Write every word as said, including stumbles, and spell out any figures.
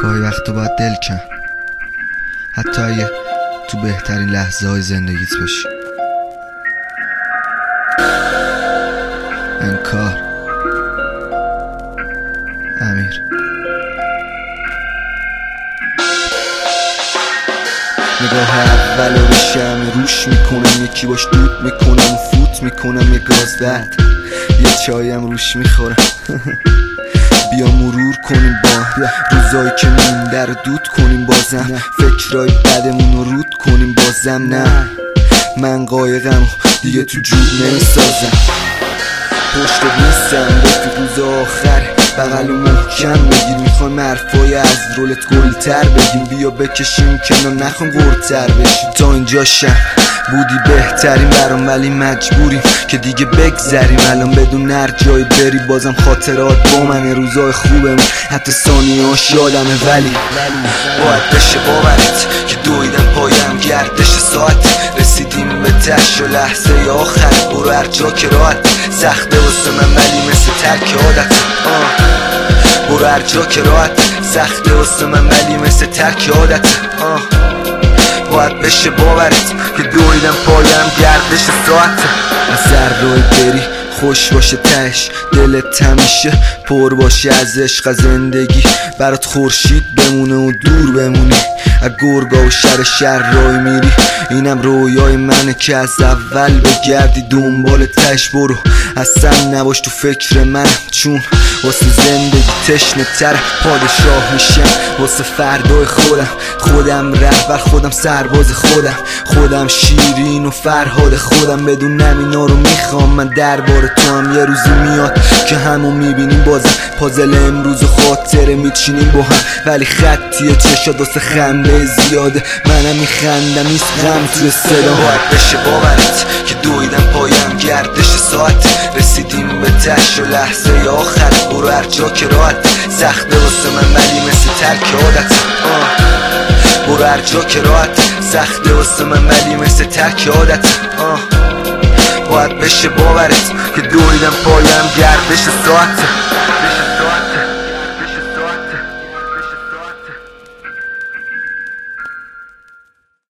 گاهی وقتا باید دل کن، حتی اگه تو بهترین لحظه های زندگیت باشی. انکار امیر. نگاه اول رو به شمع روش میکنم، یکی باش دود میکنم و فوت میکنم یه گاز بعد یه چایم روش میخورم. بیا مرور کنیم با روزایی که مونده رو دود کنیم بازم، فکرهای بدمون رو رود کنیم بازم. نه من قایقم و دیگه تو جوب نمیسازم، پشت نیستم رفیق روز آخر بغل و محکم بگیر. میخوایم حرفای از رولت گلتر بگیم، بیا بکشیم کنار نخوام گرتر بشیم. تا اینجا شم بودی بهترین برام ولی مجبوریم که دیگه بگذریم. الان بدون هر جایی بری بازم خاطرات با منه، روزای خوبمون حتی ثانیه‌هاش یادمه. ولی باید بشه باورت که دویدم پایم گردش ساعت، رسیدیم به تش و لحظه آخر. برو هر جا که راحت سخته واسه من ولی مثل ترک عادت. برو هر جا که راحت سخته واسه من ولی مثل ترک عادت. باید بشه باورت که دویدم پایم گردش ساعت. از هر روی بری خوش باشه تش، دلت همیشه پر باشه از عشق زندگی. برات خورشید بمونه و دور بمونی، از گرگا و شر شر رای میری. اینم رویای منه که از اول بگردی دنبال تش. برو اصلا نباش تو فکر من، چون واسه زندگی تشنه تر. پادشاه میشم واسه فردای خودم، خودم رهبر خودم سرباز خودم، خودم شیرین و فرهاد خودم. بدونم اینا رو میخوام من درباره تو هم. یه روزی میاد که همو میبینیم بازم، پازل امروز و خاطره میچینیم با هم. ولی خطیه چشاد واسه خنده زیاده، منم میخندم نیست غم توی صدا. باید بشه باورت که دویدم پایم گردش ساعت، رسیدیم به تش و لحظه آخر. برو هر جا که راحت سخته واسه من ولی مثل ترک عادت. برو هر جا که راحت سخته واسه من ولی مثل ترک عادت. باید بشه باورت که دویدم پایم گردش ساعت.